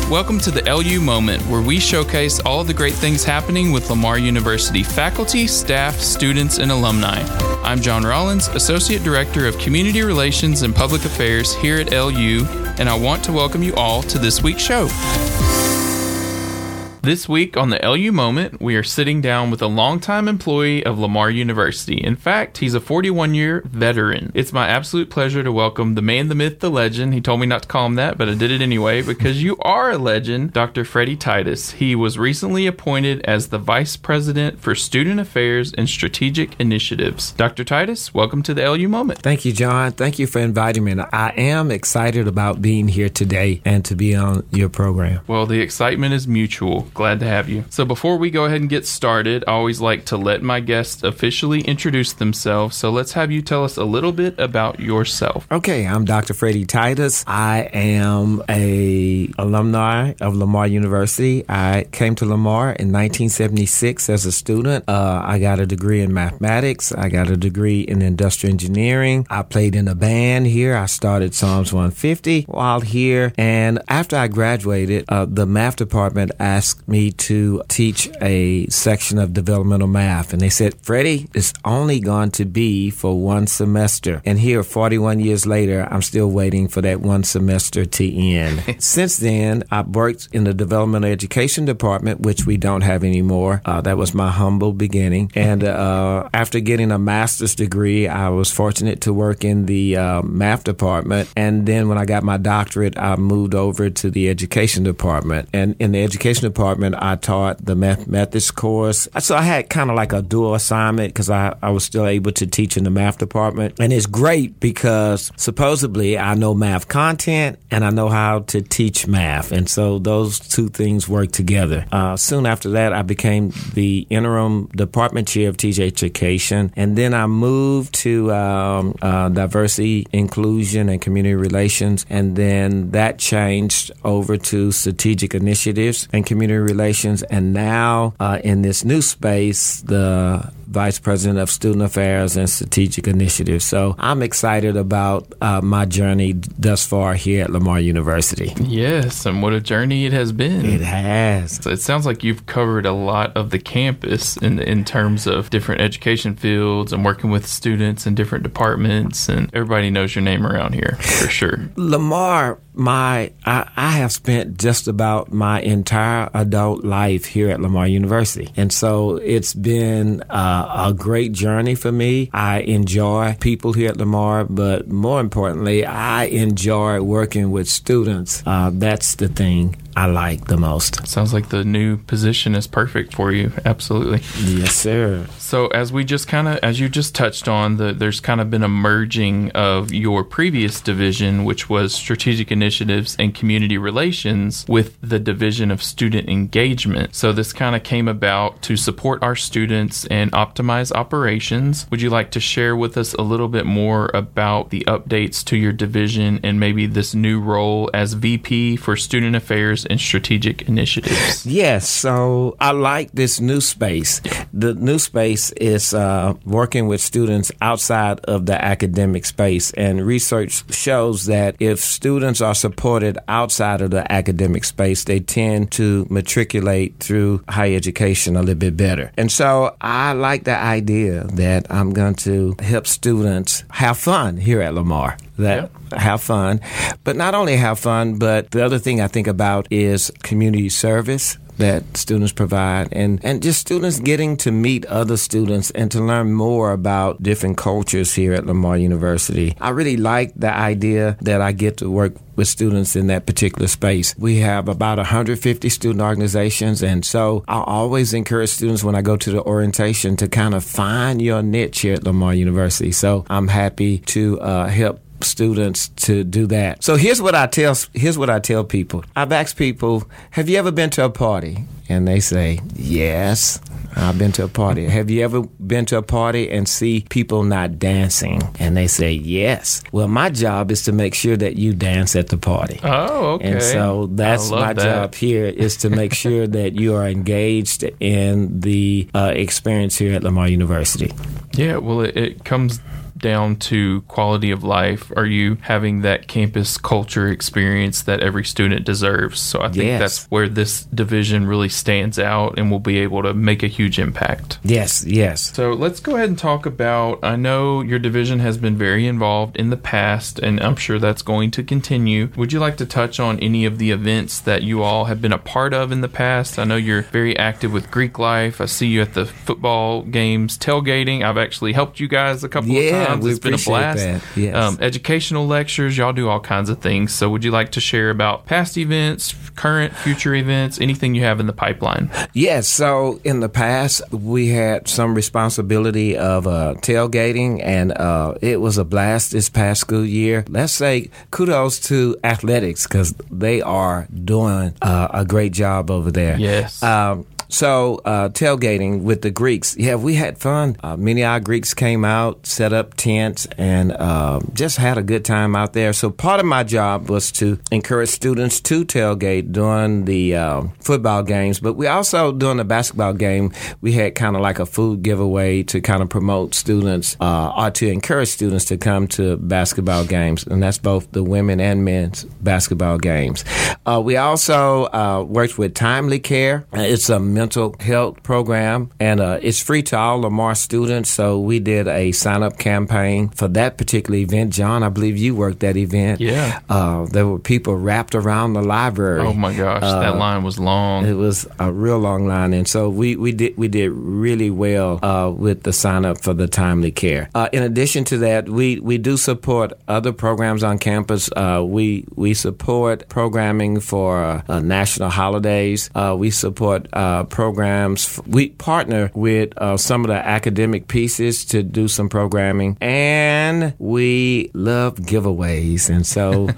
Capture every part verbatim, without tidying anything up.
Welcome to the L U Moment, where we showcase all the great things happening with Lamar University faculty, staff, students, and alumni. I'm John Rollins, Associate Director of Community Relations and Public Affairs here at L U, and I want to welcome you all to this week's show. This week on the L U Moment, we are sitting down with a longtime employee of Lamar University. In fact, he's a forty-one-year veteran. It's my absolute pleasure to welcome the man, the myth, the legend. He told me not to call him that, but I did it anyway because you are a legend, Doctor Freddie Titus. He was recently appointed as the Vice President for Student Affairs and Strategic Initiatives. Doctor Titus, welcome to the L U Moment. Thank you, John. Thank you for inviting me. I am excited about being here today and to be on your program. Well, the excitement is mutual. Glad to have you. So before we go ahead and get started, I always like to let my guests officially introduce themselves. So let's have you tell us a little bit about yourself. Okay, I'm Doctor Freddie Titus. I am a alumni of Lamar University. I came to Lamar in nineteen seventy-six as a student. Uh, I got a degree in mathematics. I got a degree in industrial engineering. I played in a band here. I started Psalms one fifty while here. And after I graduated, uh, the math department asked me to teach a section of developmental math. And they said, Freddie, it's only going to be for one semester. And here, forty-one years later, I'm still waiting for that one semester to end. Since then, I've worked in the developmental education department, which we don't have anymore. Uh, that was my humble beginning. And uh, after getting a master's degree, I was fortunate to work in the uh, math department. And then when I got my doctorate, I moved over to the education department. And in the education department, I taught the mathematics course. So I had kind of like a dual assignment because I, I was still able to teach in the math department. And it's great because supposedly I know math content and I know how to teach math. And so those two things work together. Uh, soon after that, I became the interim department chair of teacher education. And then I moved to um, uh, diversity, inclusion, and community relations. And then that changed over to strategic initiatives and community relations, and now uh, in this new space, the Vice President of Student Affairs and Strategic Initiatives. So I'm excited about uh, my journey thus far here at Lamar University. Yes, and what a journey it has been. It has. So it sounds like you've covered a lot of the campus in in terms of different education fields and working with students in different departments, and everybody knows your name around here for sure. Lamar, my I, I have spent just about my entire adult life here at Lamar University, and so it's been uh, a great journey for me. I enjoy people here at Lamar, but more importantly, I enjoy working with students. Uh, that's the thing I like the most. Sounds like the new position is perfect for you. Absolutely. Yes, sir. So as we just kind of, as you just touched on, the, there's kind of been a merging of your previous division, which was strategic initiatives and community relations, with the division of student engagement. So this kind of came about to support our students and optimize operations. Would you like to share with us a little bit more about the updates to your division and maybe this new role as V P for Student Affairs and Strategic Initiatives? Yes, so I like this new space. The new space is uh, working with students outside of the academic space, and research shows that if students are supported outside of the academic space, they tend to matriculate through higher education a little bit better. And so I like the idea that I'm going to help students have fun here at Lamar. That yeah. Have fun, but not only have fun, but the other thing I think about is community service that students provide, and, and just students getting to meet other students and to learn more about different cultures here at Lamar University. I really like the idea that I get to work with students in that particular space. We have about one hundred fifty student organizations, and so I always encourage students when I go to the orientation to kind of find your niche here at Lamar University. So I'm happy to uh, help students to do that. So here's what I tell here's what I tell people. I've asked people, have you ever been to a party? And they say, yes, I've been to a party. Have you ever been to a party and see people not dancing? And they say, yes. Well, my job is to make sure that you dance at the party. Oh, okay. And so that's my that. job here, is to make sure that you are engaged in the uh, experience here at Lamar University. Yeah, well, it, it comes down to quality of life? Are you having that campus culture experience that every student deserves? So I think yes. that's where this division really stands out and will be able to make a huge impact. Yes, yes. So let's go ahead and talk about, I know your division has been very involved in the past, and I'm sure that's going to continue. Would you like to touch on any of the events that you all have been a part of in the past? I know you're very active with Greek Life. I see you at the football games, tailgating. I've actually helped you guys a couple yeah, of times. we It's been a blast. That. Yes. Um, educational lectures, y'all do all kinds of things. So would you like to share about past events, current, future events, anything you have in the pipeline? Yes. So in the past, we had some responsibility of uh, tailgating, and uh, it was a blast this past school year. Let's say kudos to athletics because they are doing uh, a great job over there. Yes. Um, So, uh, tailgating with the Greeks. Yeah, we had fun. Uh, many of our Greeks came out, set up tents, and uh, just had a good time out there. So, part of my job was to encourage students to tailgate during the uh, football games. But we also, during the basketball game, we had kind of like a food giveaway to kind of promote students uh, or to encourage students to come to basketball games. And that's both the women and men's basketball games. Uh, we also uh, worked with Timely Care. It's a mental health program, and uh, it's free to all Lamar students. So we did a sign-up campaign for that particular event. John, I believe you worked that event. Yeah. Uh, there were people wrapped around the library. Oh my gosh, uh, that line was long. It was a real long line, and so we, we did we did really well uh, with the sign-up for the Timely Care. Uh, in addition to that, we, we do support other programs on campus. Uh, we we support programming for uh, uh, national holidays. Uh, we support uh, programs. We partner with uh, some of the academic pieces to do some programming, and we love giveaways. And so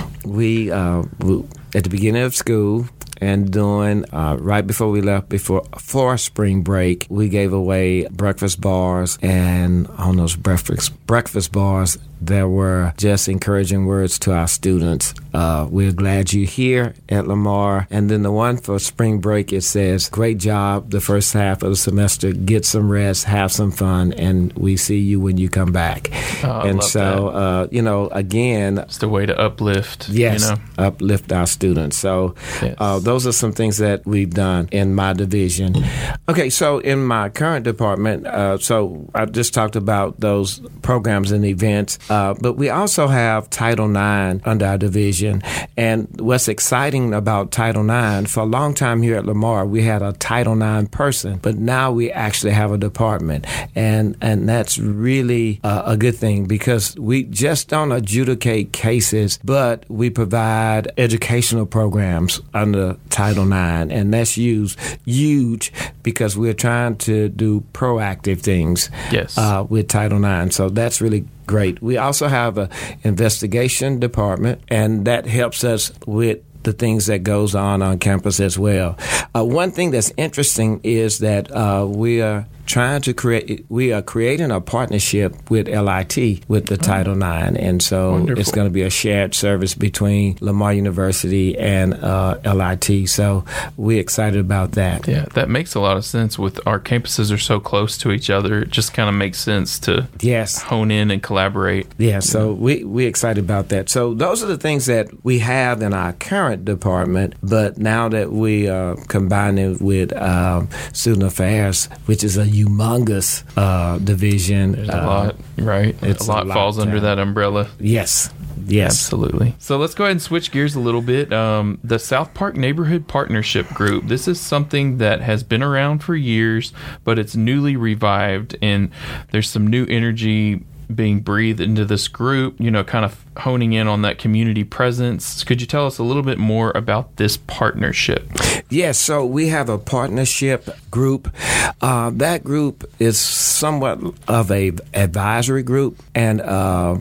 we, uh, we, at the beginning of school, and doing uh, right before we left, before for spring break, we gave away breakfast bars, and on those breakfast breakfast bars, there were just encouraging words to our students. Uh, we're glad you're here at Lamar. And then the one for spring break, it says, great job the first half of the semester. Get some rest, have some fun, and we see you when you come back. Oh, and I love so, uh, you know, again, it's a way to uplift. Yes, you know? uplift our students. So yes. uh, those are some things that we've done in my division. Okay, so in my current department, uh, so I just talked about those programs and events. Uh, but we also have Title nine under our division. And what's exciting about Title nine, for a long time here at Lamar, we had a Title nine person, but now we actually have a department. And and that's really uh, a good thing because we just don't adjudicate cases, but we provide educational programs under Title nine. And that's used, huge because we're trying to do proactive things yes. uh, with Title nine. So that's really great. We also have an investigation department, and that helps us with the things that goes on on campus as well. Uh, one thing that's interesting is that uh, we are trying to create, we are creating a partnership with L I T, with the oh. Title nine. And so Wonderful. It's going to be a shared service between Lamar University and uh, L I T. So we're excited about that. Yeah, that makes a lot of sense. With our campuses are so close to each other, it just kind of makes sense to yes. hone in and collaborate. Yeah, so we, we're excited about that. So those are the things that we have in our current department, but now that we are combining with uh, Student Affairs, which is a humongous uh, division. There's a uh, lot, right? It's a lot, a lot falls under down. that umbrella. Yes. Yes. Absolutely. So let's go ahead and switch gears a little bit. Um, the South Park Neighborhood Partnership Group. This is something that has been around for years, but it's newly revived, and there's some new energy being breathed into this group, you know, kind of honing in on that community presence. Could you tell us a little bit more about this partnership? Yes, so we have a partnership group. Uh, that group is somewhat of a advisory group, and uh,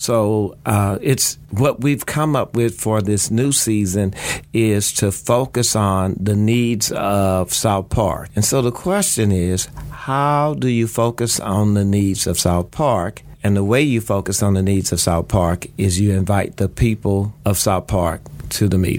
so uh, it's what we've come up with for this new season is to focus on the needs of South Park. And so the question is, how do you focus on the needs of South Park? And the way you focus on the needs of South Park is you invite the people of South Park to the meeting.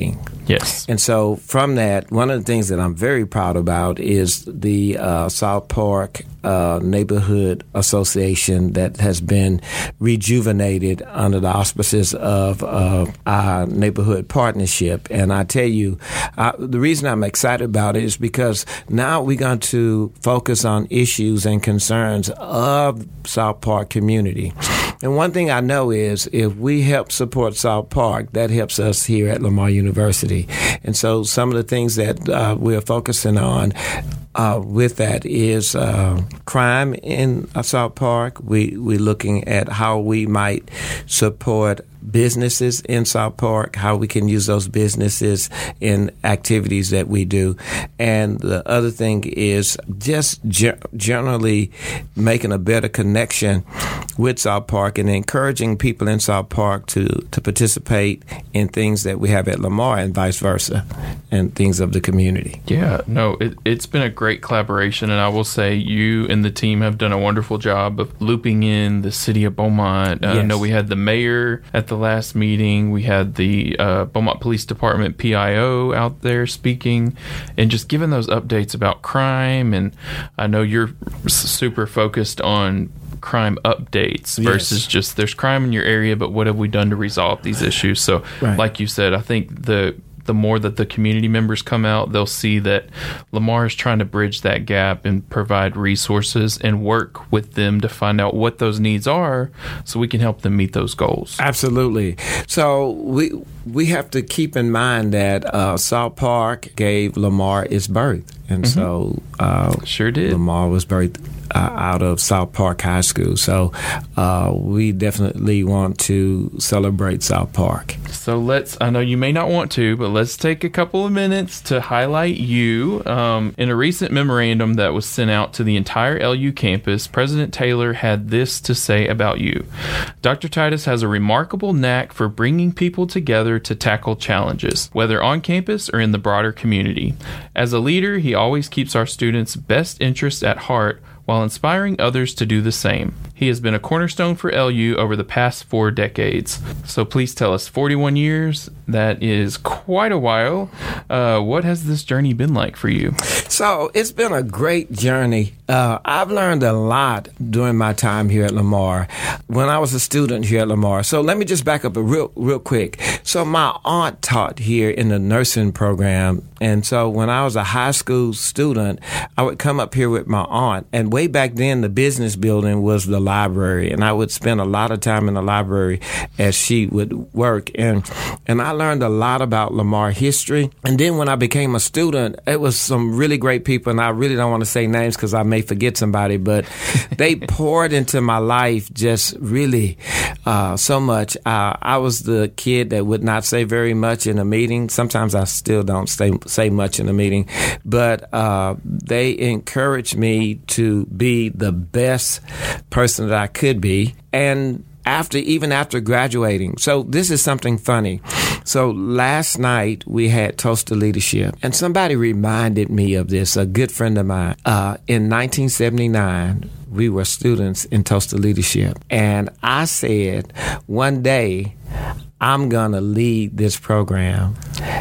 Yes. And so from that, one of the things that I'm very proud about is the uh, South Park uh, Neighborhood Association that has been rejuvenated under the auspices of uh, our neighborhood partnership. And I tell you, uh, the reason I'm excited about it is because now we're going to focus on issues and concerns of South Park community. And one thing I know is if we help support South Park, that helps us here at Lamar University. And so some of the things that uh, we're focusing on uh, with that is uh, crime in uh, South Park. We, we're looking at how we might support businesses in South Park, how we can use those businesses in activities that we do. And the other thing is just ge- generally making a better connection with South Park and encouraging people in South Park to, to participate in things that we have at Lamar and vice versa, and things of the community. Yeah, no, it, it's been a great collaboration, and I will say you and the team have done a wonderful job of looping in the city of Beaumont. Uh, Yes. I know we had the mayor at the last meeting. We had the uh, Beaumont Police Department P I O out there speaking and just giving those updates about crime. And I know you're s- super focused on crime updates versus Yes. just there's crime in your area, but what have we done to resolve these issues? So Right. like you said, I think the the more that the community members come out, they'll see that Lamar is trying to bridge that gap and provide resources and work with them to find out what those needs are so we can help them meet those goals. Absolutely. So we we have to keep in mind that uh, South Park gave Lamar its birth. And mm-hmm. so uh, sure did. Lamar was birthed uh, out of South Park High School. So uh, we definitely want to celebrate South Park. So let's, I know you may not want to, but let's take a couple of minutes to highlight you. Um, in a recent memorandum that was sent out to the entire L U campus, President Taylor had this to say about you. Doctor Titus has a remarkable knack for bringing people together to tackle challenges, whether on campus or in the broader community. As a leader, he always keeps our students' best interests at heart while inspiring others to do the same. He has been a cornerstone for L U over the past four decades. So please tell us, forty-one years, that is quite a while. Uh, what has this journey been like for you? So it's been a great journey. Uh, I've learned a lot during my time here at Lamar when I was a student here at Lamar. So let me just back up a real, real quick. So my aunt taught here in the nursing program. And so when I was a high school student, I would come up here with my aunt. And way back then, the business building was the library. And I would spend a lot of time in the library as she would work. And, and I learned a lot about Lamar history. And then when I became a student, it was some really great people. And I really don't want to say names because I may forget somebody, but they poured into my life just really uh, so much. Uh, I was the kid that would not say very much in a meeting. Sometimes I still don't say, say much in a meeting, but uh, they encouraged me to be the best person that I could be. And after, even after graduating. So this is something funny. So last night we had Toast to Leadership, and somebody reminded me of this, a good friend of mine. Uh, in nineteen seventy-nine, we were students in Toast to Leadership, and I said, one day I'm going to lead this program.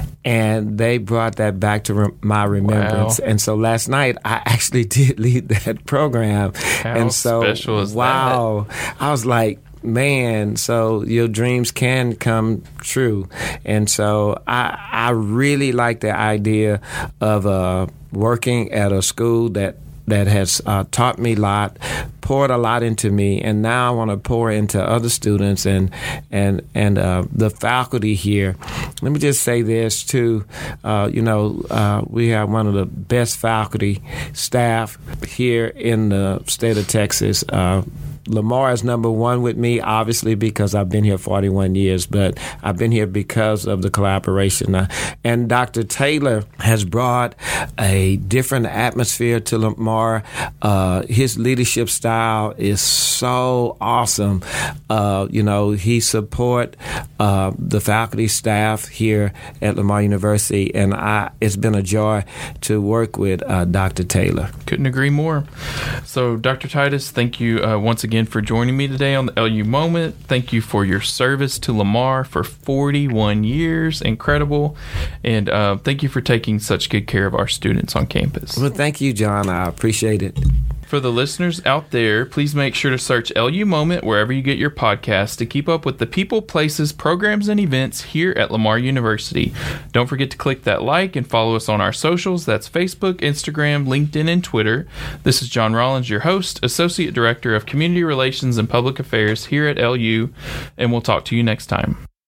And they brought that back to re- my remembrance. Wow. And so last night, I actually did lead that program. How and so, special is wow, that? I was like, man, so your dreams can come true. And so I I really like the idea of uh, working at a school that that has uh, taught me a lot, poured a lot into me, and now I want to pour into other students and and and uh, the faculty here. Let me just say this too. Uh, you know, uh, we have one of the best faculty staff here in the state of Texas. Uh, Lamar is number one with me, obviously, because I've been here forty-one years, but I've been here because of the collaboration. Uh, and Doctor Taylor has brought a different atmosphere to Lamar. Uh, his leadership style is so awesome. Uh, you know, he support uh, the faculty staff here at Lamar University, and I, it's been a joy to work with uh, Doctor Taylor. Couldn't agree more. So, Doctor Titus, thank you uh, once again again for joining me today on the L U Moment. Thank you for your service to Lamar for forty-one years. Incredible. And uh, thank you for taking such good care of our students on campus. Well, thank you, John. I appreciate it. For the listeners out there, please make sure to search L U Moment wherever you get your podcasts to keep up with the people, places, programs, and events here at Lamar University. Don't forget to click that like and follow us on our socials. That's Facebook, Instagram, LinkedIn, and Twitter. This is John Rollins, your host, Associate Director of Community Relations and Public Affairs here at L U, and we'll talk to you next time.